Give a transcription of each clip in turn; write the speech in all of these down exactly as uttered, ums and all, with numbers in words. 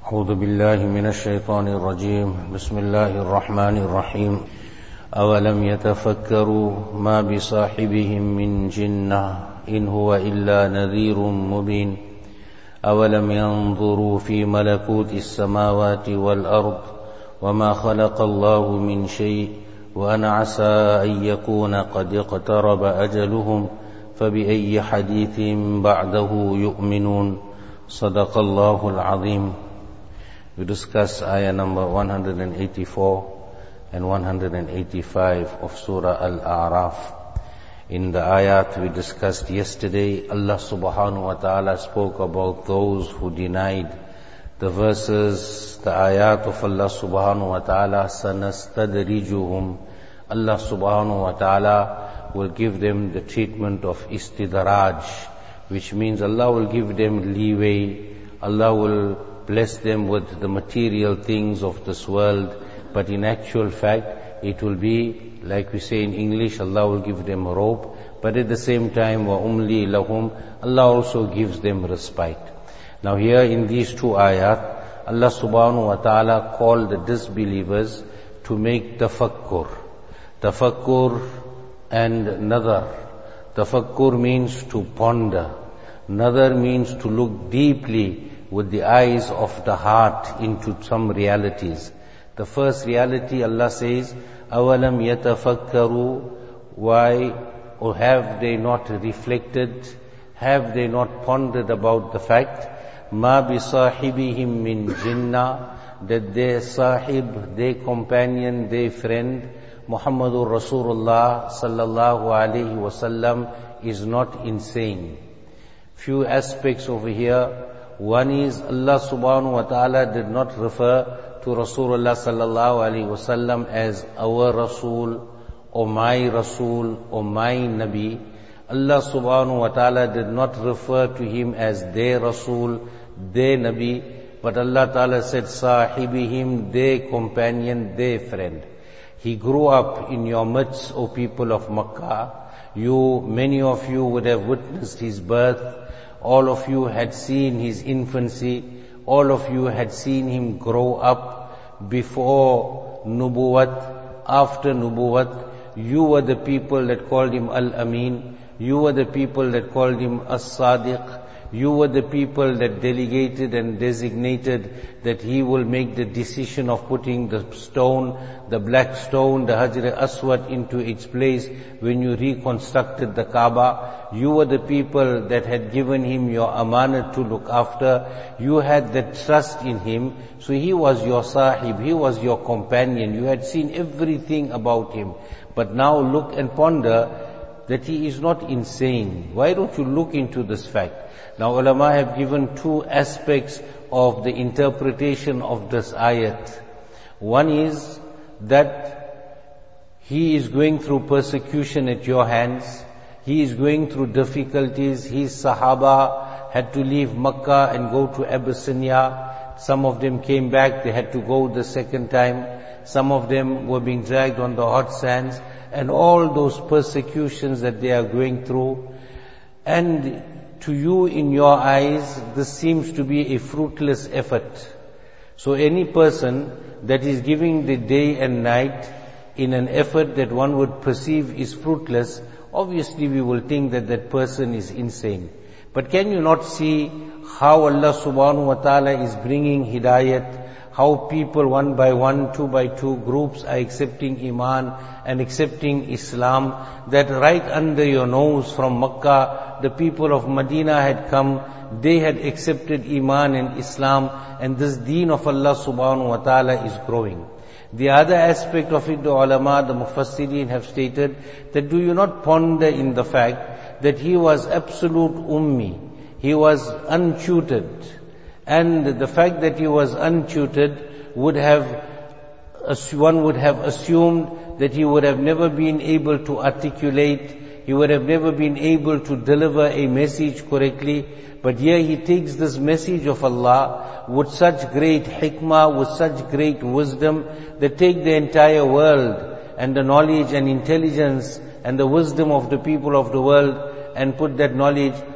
أعوذ بالله من الشيطان الرجيم بسم الله الرحمن الرحيم أولم يتفكروا ما بصاحبهم من جنة إن هو إلا نذير مبين أولم ينظروا في ملكوت السماوات والأرض وما خلق الله من شيء وأن عسى أن يكون قد اقترب أجلهم فبأي حديث بعده يؤمنون صدق الله العظيم. We discussed ayah number one hundred eighty-four and one hundred eighty-five of Surah Al-A'raf. In the ayat we discussed yesterday, Allah subhanahu wa ta'ala spoke about those who denied the verses, the ayat of Allah subhanahu wa ta'ala, sanastadrijuhum. Allah subhanahu wa ta'ala will give them the treatment of istidraj, which means Allah will give them leeway, Allah will bless them with the material things of this world, but in actual fact, it will be, like we say in English, Allah will give them rope, but at the same time, وَأُمْلِي لَهُمْ, Allah also gives them respite. Now here in these two ayat, Allah subhanahu wa ta'ala called the disbelievers to make tafakkur. Tafakkur and nadar. Tafakkur means to ponder. Nadar means to look deeply with the eyes of the heart into some realities. The first reality, Allah says, أَوَلَمْ يَتَفَكَّرُوا, why or have they not reflected, have they not pondered about the fact, مَا بِصَاحِبِهِمْ مِنْ جِنَّةٍ, that their sahib, their companion, their friend, Muhammadur Rasulullah sallallahu alayhi wasallam is not insane. Few aspects over here. One is Allah subhanahu wa ta'ala did not refer to Rasulullah sallallahu alaihi wasallam as our Rasul or my Rasul or my Nabi. Allah subhanahu wa ta'ala did not refer to him as their Rasul, their Nabi, but Allah ta'ala said sahibihim, their companion, their friend. He grew up in your midst, O people of Makkah. You, many of you would have witnessed his birth. All of you had seen his infancy. All of you had seen him grow up before Nubuwat, after Nubuwat. You were the people that called him Al-Amin. You were the people that called him As-Sadiq. You were the people that delegated and designated that he will make the decision of putting the stone, the black stone, the Hajar Aswad into its place when you reconstructed the Kaaba. You were the people that had given him your amanat to look after. You had that trust in him. So he was your sahib, he was your companion. You had seen everything about him. But now look and ponder that he is not insane. Why don't you look into this fact? Now ulama have given two aspects of the interpretation of this ayat. One is that he is going through persecution at your hands. He is going through difficulties. His Sahaba had to leave Makkah and go to Abyssinia. Some of them came back, they had to go the second time. Some of them were being dragged on the hot sands. And all those persecutions that they are going through. And to you in your eyes, this seems to be a fruitless effort. So any person that is giving the day and night in an effort that one would perceive is fruitless, obviously we will think that that person is insane. But can you not see how Allah subhanahu wa ta'ala is bringing hidayat, how people one by one, two by two groups are accepting Iman and accepting Islam, that right under your nose from Makkah, the people of Medina had come, they had accepted Iman and Islam, and this deen of Allah subhanahu wa ta'ala is growing. The other aspect of it, the ulama, the mufassirin have stated, that do you not ponder in the fact that he was absolute ummi, he was untutored, and the fact that he was untutored would have, one would have assumed that he would have never been able to articulate, he would have never been able to deliver a message correctly. But here he takes this message of Allah with such great hikmah, with such great wisdom, that take the entire world and the knowledge and intelligence and the wisdom of the people of the world and put that knowledge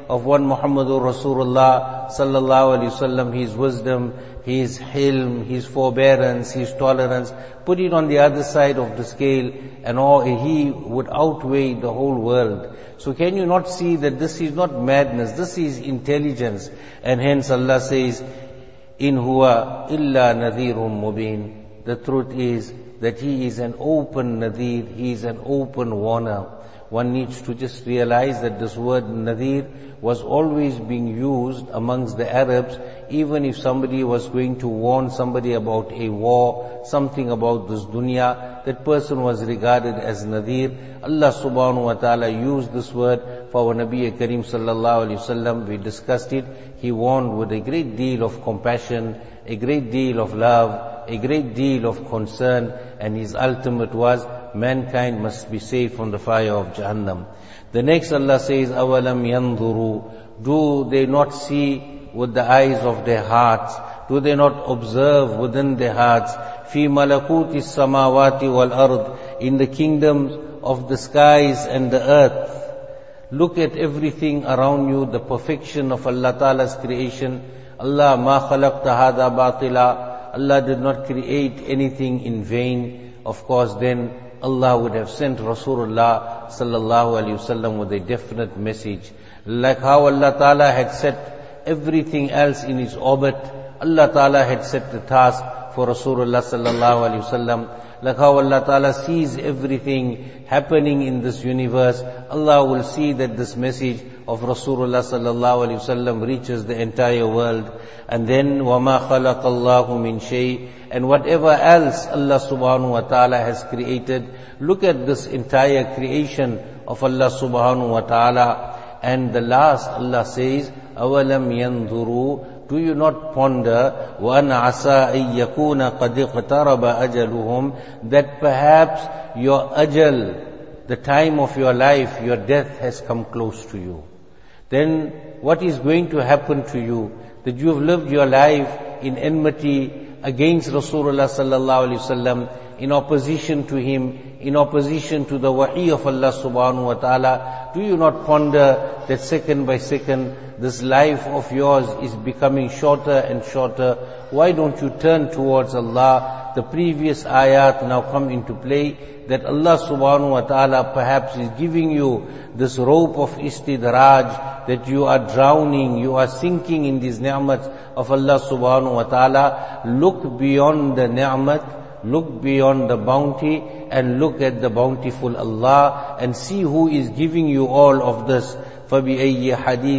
of one Muhammadur Rasulullah sallallahu alaihi wasallam, his wisdom, his hilm, his forbearance, his tolerance, put it on the other side of the scale, and all, he would outweigh the whole world. So can you not see that this is not madness, this is intelligence? And hence Allah says, in huwa illa nadhirun mubin. The truth is that he is an open nadhir, he is an open warner. One needs to just realize that this word nadhir was always being used amongst the Arabs, even if somebody was going to warn somebody about a war, something about this dunya, that person was regarded as nadhir. Allah subhanahu wa ta'ala used this word for our Nabi Kareem sallallahu alayhi wasallam. We discussed it. He warned with a great deal of compassion, a great deal of love, a great deal of concern, and his ultimate was, mankind must be saved from the fire of Jahannam. The next Allah says, أَوَلَمْ يَنْظُرُوا. Do they not see with the eyes of their hearts? Do they not observe within their hearts? فِي مَلَكُوتِ السَّمَاوَاتِ وَالْأَرْضِ. In the kingdoms of the skies and the earth. Look at everything around you, the perfection of Allah Ta'ala's creation. Allah مَا خَلَقْتَ هَذَا بَاطِلًا. Allah did not create anything in vain. Of course, then Allah would have sent Rasulullah sallallahu alaihi wasallam with a definite message. Like how Allah Ta'ala had set everything else in its orbit, Allah Ta'ala had set the task for Rasulullah sallallahu alaihi wasallam. Like how Allah Ta'ala sees everything happening in this universe, Allah will see that this message of Rasulullah sallallahu alaihi wasallam reaches the entire world. And then وَمَا خَلَقَ اللَّهُ مِنْ شَيْءٍ. And whatever else Allah subhanahu wa ta'ala has created, look at this entire creation of Allah subhanahu wa ta'ala. And the last Allah says, أَوَلَمْ يَنْظُرُوا. Do you not ponder, وَأَنْ عَسَىٰ أَن يَكُونَ قَدْ اقْتَرَبَ أَجَلُهُمْ, that perhaps your ajal, the time of your life, your death has come close to you. Then what is going to happen to you? That you have lived your life in enmity against Rasulullah sallallahu alaihi wasallam, in opposition to him, in opposition to the wahi of Allah subhanahu wa ta'ala. Do you not ponder that second by second this life of yours is becoming shorter and shorter? Why don't you turn towards Allah? The previous ayat now come into play, that Allah subhanahu wa ta'ala perhaps is giving you this rope of istidraj, that you are drowning, you are sinking in these ni'mat of Allah subhanahu wa ta'ala. Look beyond the ni'mat, look beyond the bounty, and look at the bountiful Allah, and see who is giving you all of this. فَبِأَيِّ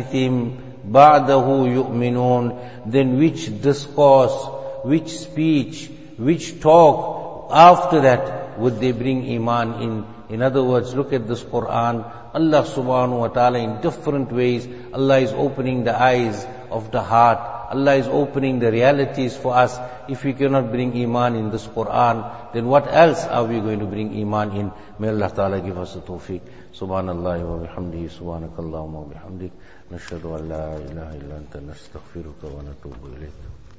حَدِيثٍ بَعْدَهُ يُؤْمِنُونَ. Then which discourse, which speech, which talk after that would they bring iman in? In other words, look at this Quran. Allah subhanahu wa ta'ala in different ways, Allah is opening the eyes of the heart. Allah is opening the realities for us. If we cannot bring iman in this Quran, then what else are we going to bring iman in? May Allah Ta'ala give us the tawfiq. Subhanallah wa bihamdihi, subhanakallahumma wa bihamdik, nashhadu an la ilaha illa anta nastaghfiruka wa natubu ilayk.